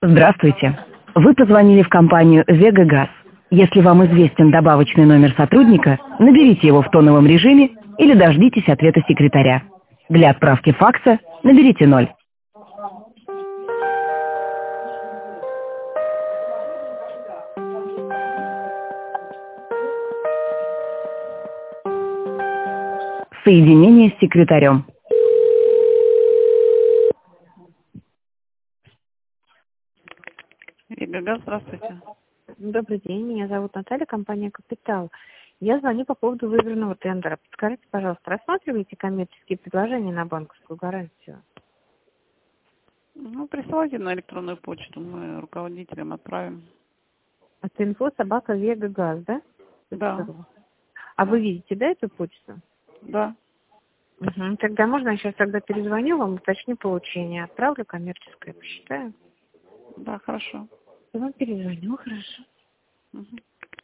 Здравствуйте. Вы позвонили в компанию «Вега Газ». Если вам известен добавочный номер сотрудника, наберите его в тоновом режиме или дождитесь ответа секретаря. Для отправки факса наберите 0. Соединение с секретарем. Вега, здравствуйте. Добрый день, меня зовут Наталья, компания «Капитал». Я звоню по поводу выигранного тендера. Подскажите, пожалуйста, рассматриваете коммерческие предложения на банковскую гарантию? Ну, присылайте на электронную почту, мы руководителям отправим. Это info@vegagaz, да? Да. А вы видите, да, эту почту? Да. Угу. Тогда можно я сейчас тогда перезвоню вам, уточню получение. Отправлю коммерческое, посчитаю. Да, хорошо. Я вам перезвоню, хорошо. Угу.